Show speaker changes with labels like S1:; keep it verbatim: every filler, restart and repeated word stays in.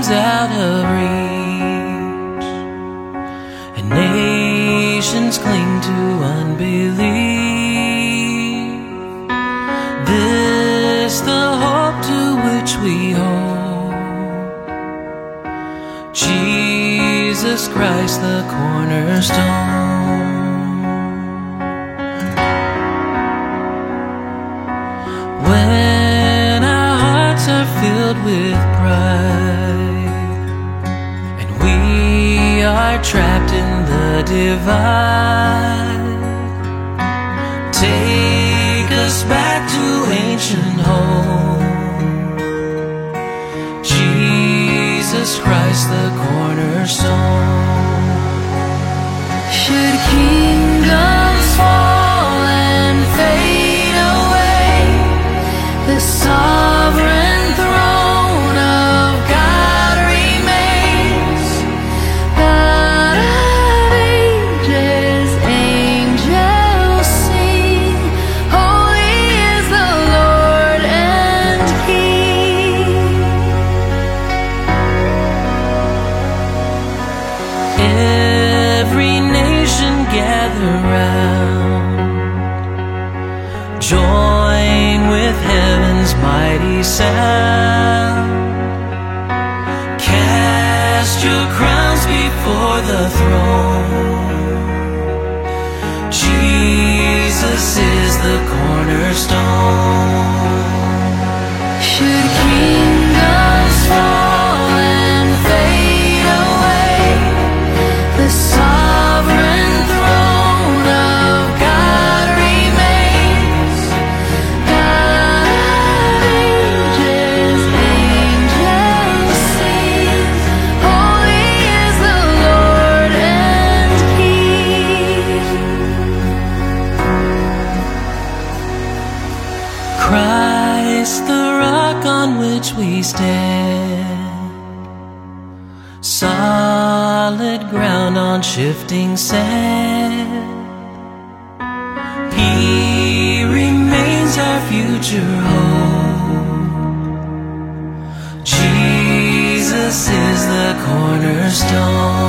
S1: is out of reach, and nations cling to unbelief. This the hope to which we hold, Jesus Christ the cornerstone. When our hearts are filled with pride, and we are trapped in the divide, take us back to ancient home, Jesus Christ the cornerstone. Should kingdoms fall and fade away, the sovereign throne of God remains. God of ages, angels sing, holy is the Lord and King. Every nation gather round, join with heaven's mighty sound. Cast your crowns before the throne, Jesus is the cornerstone. Should kingdoms fall and fade away, the sovereign throne of God remains. God of ages, angels sing, holy is the Lord and King. Christ the rock on which we stand, solid ground on shifting sand. He remains our future hope, Jesus is the cornerstone.